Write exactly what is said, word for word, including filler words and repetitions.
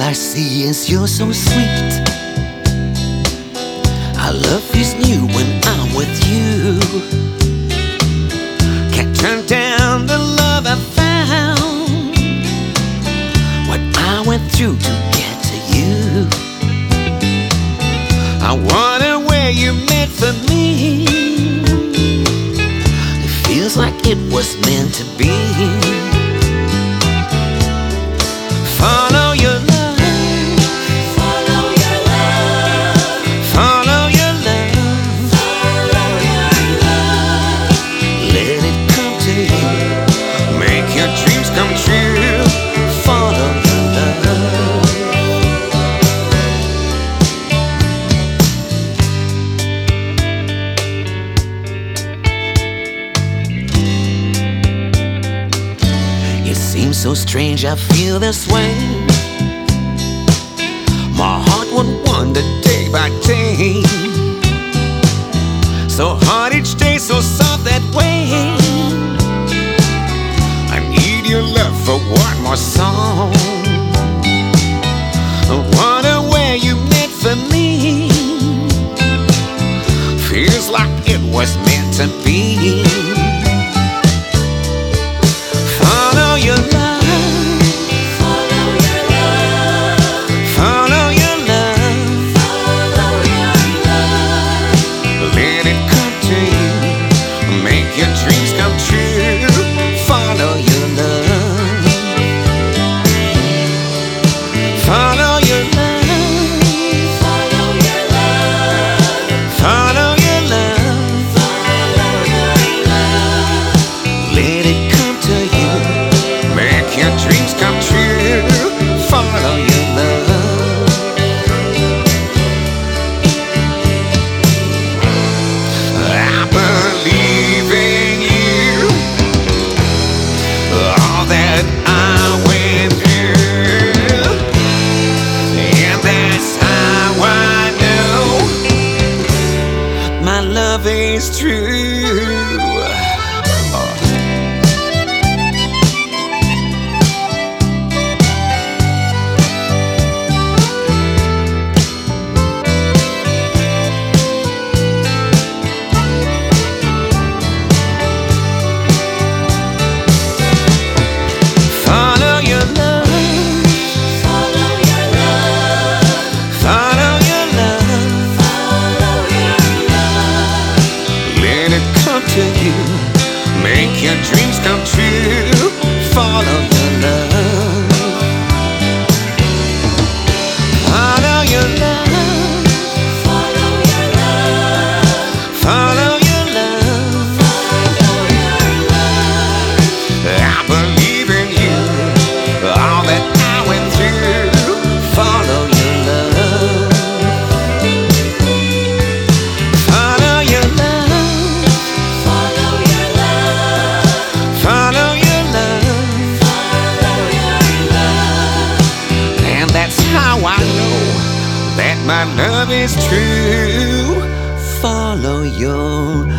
I see is you're so sweet. Our love is new when I'm with you. Can't turn down the love I found. What I went through to get to you. I wonder where you meant for me. It feels like it was meant to be. Follow your love. Follow your love. Follow your love. Follow your love. Let it come to you. Make your dreams come true. Follow your love. It seems so strange I feel this way. My heart would wander day by day. So hard each day, so soft that way. I need your love for one more song. I wonder where you meant for me. Feels like it was meant to be. Follow your love. Follow your love. Follow your love. Follow your love. Let it come to you. Make your dreams come true. Follow your love. Follow your love. Follow your love. Follow your love. Follow your love. Let it come to you. Make your dreams come true. Follow your love. I believe in you. All that I went through, and that's how I know my love is true. Follow your love. Follow your love. Follow your love. Follow your love. Let it come to you. Make your dreams come true. Follow your love. Follow your love. Follow your love. Follow your love. Follow your love. I believe in you. All that I went through. Follow your love. Follow your love. Follow your love. Follow your love. Follow your love. And that's how I know that my love is true. Follow your